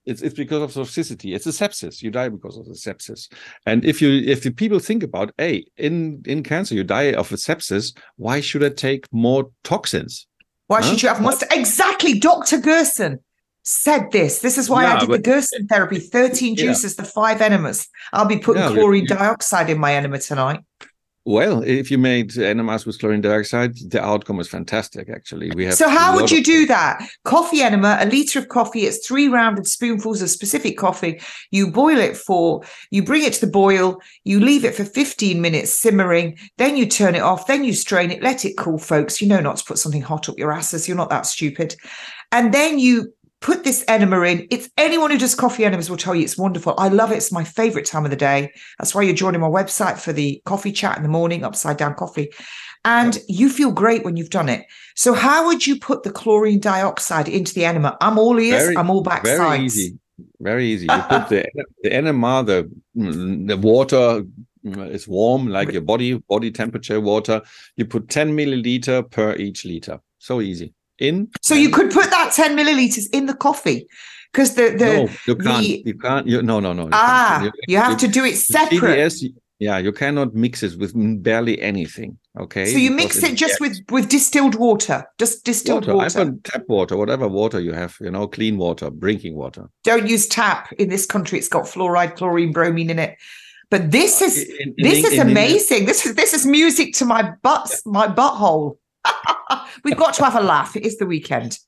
It's it's because of toxicity. It's a sepsis. You die because of the sepsis. And if you if the people think about, hey, in in cancer you die of a sepsis, why should I take more toxins? Why huh? should you have more? Exactly, Doctor Gerson said this. This is why yeah, I did but, the Gerson therapy: thirteen juices, yeah. the five enemas. I'll be putting yeah, chlorine yeah. dioxide in my enema tonight. Well, if you made enemas with chlorine dioxide, the outcome is fantastic, actually. We have so how would you do that? Coffee enema, a litre of coffee, it's three rounded spoonfuls of specific coffee. You boil it for, you bring it to the boil, you leave it for fifteen minutes simmering, then you turn it off, then you strain it, let it cool, folks. You know not to put something hot up your asses. You're not that stupid. And then you put this enema in. It's anyone who does coffee enemas will tell you it's wonderful. I love it. It's my favorite time of the day. That's why you're joining my website for the coffee chat in the morning, Upside Down Coffee. And you feel great when you've done it. So how would you put the chlorine dioxide into the enema? I'm all ears. Very, I'm all back very sides. Easy. Very easy. You put the, the enema, the, the water is warm, like your body, body temperature water. You put ten milliliter per each liter. So easy. In so you could put that ten milliliters in the coffee because the the no you can't the, you can't you, no no no you ah you, you have you, to do it separate. C D S, yeah, you cannot mix it with barely anything. Okay, so you mix it just with with distilled water, just distilled water. water. I put tap water, whatever water you have, you know, clean water, drinking water. Don't use tap in this country. It's got fluoride, chlorine, bromine in it. But this is in, in, this in, is in, amazing. In, this is this is music to my butt my butthole. We've got to have a laugh. It is the weekend.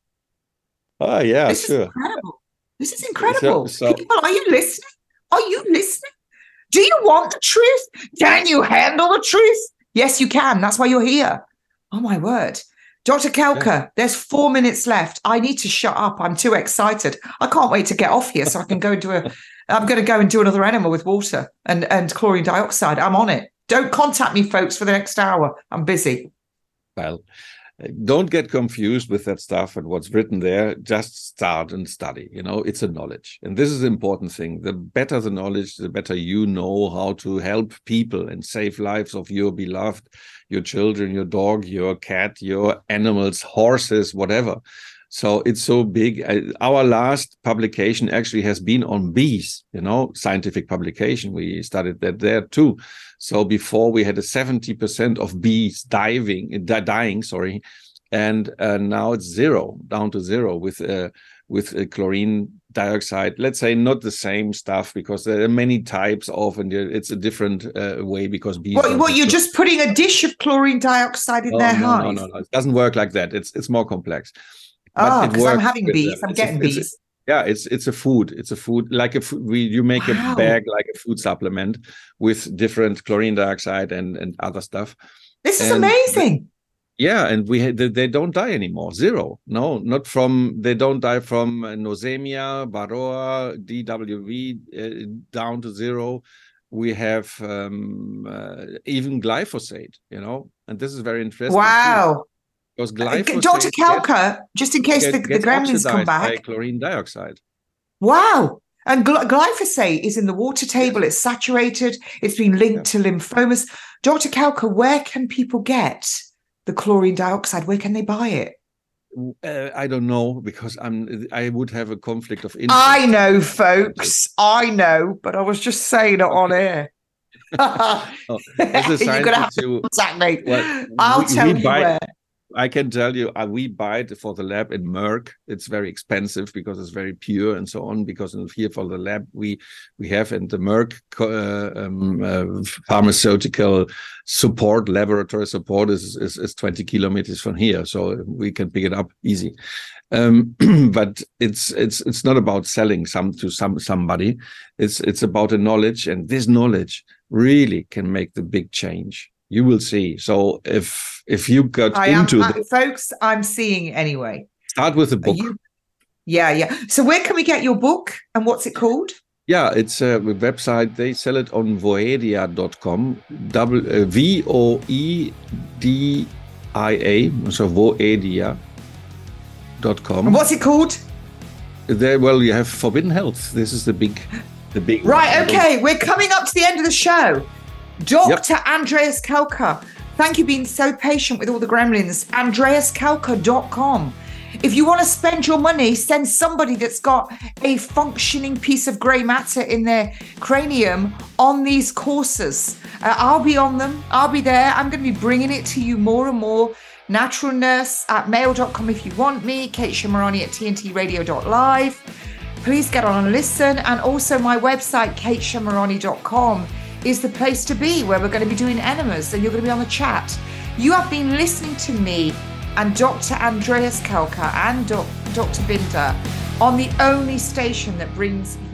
Oh, yeah, this sure. Is incredible. This is incredible. So, so, People, are you listening? Are you listening? Do you want the truth? Can you handle the truth? Yes, you can. That's why you're here. Oh, my word. Doctor Kelker, yeah. There's four minutes left. I need to shut up. I'm too excited. I can't wait to get off here so I can go and do a... I'm going to go and do another enema with water and, and chlorine dioxide. I'm on it. Don't contact me, folks, for the next hour. I'm busy. Well, don't get confused with that stuff and what's written there. Just start and study. You know, it's a knowledge. And this is the important thing. The better the knowledge, the better you know how to help people and save lives of your beloved, your children, your dog, your cat, your animals, horses, whatever. So it's so big. Our last publication actually has been on bees, you know, scientific publication. We studied that there too. So before we had a seventy percent of bees diving, dying, sorry, and uh, now it's zero, down to zero with uh, with uh, chlorine dioxide. Let's say not the same stuff because there are many types of, and it's a different uh, way because bees. What, what you're just putting a dish of chlorine dioxide in no, their no, hive? No, no, no, it doesn't work like that. It's it's more complex. Oh, because I'm having bees. I'm getting a, bees. It's a, yeah, it's it's a food. It's a food like a food. We you make wow. a bag like a food supplement with different chlorine dioxide and and other stuff. This is and amazing. The, yeah, and we had, they, they don't die anymore. Zero. No, not from. They don't die from nosemia, varroa, D W V uh, down to zero. We have um, uh, even glyphosate. You know, and this is very interesting. Wow. Too. Glyphosate Doctor Kelker, just in case get, the, the gremlins come back. By chlorine dioxide. Wow. And gl- glyphosate is in the water table. It's saturated. It's been linked yeah. to lymphomas. Doctor Kelker, where can people get the chlorine dioxide? Where can they buy it? Uh, I don't know because I'm. I would have a conflict of interest. I know, folks. I know, but I was just saying it on air. oh, as a You're going to have to contact me. Well, I'll we, tell we you buy, where. I can tell you, uh, we buy it for the lab in Merck. It's very expensive because it's very pure and so on. Because in here for the lab, we we have and the Merck uh, um, uh, pharmaceutical support, laboratory support is, is is twenty kilometers from here, so we can pick it up easy. Um, but it's it's it's not about selling some to some somebody. It's it's about a knowledge, and this knowledge really can make the big change. You will see. So if if you got I into am, the, folks, I'm seeing it anyway. Start with the book. You, yeah, yeah. So where can we get your book and what's it called? Yeah, it's a website. They sell it on voedia dot com. Double uh, V O E D I A. So voedia dot com. And what's it called? There, well, you have Forbidden Health. This is the big, the big. Right. Okay, we're coming up to the end of the show. Doctor Yep. Andreas Kelker, thank you for being so patient with all the gremlins. Andreas Kelker dot com. If you want to spend your money, send somebody that's got a functioning piece of grey matter in their cranium on these courses. Uh, I'll be on them. I'll be there. I'm going to be bringing it to you more and more. Natural Nurse at mail dot com if you want me. Kate Shemirani at T N T radio dot live. Please get on and listen. And also my website, kate shemirani dot com, is the place to be, where we're going to be doing enemas and you're going to be on the chat. You have been listening to me and Doctor Andreas Kelka and Doctor Binder on the only station that brings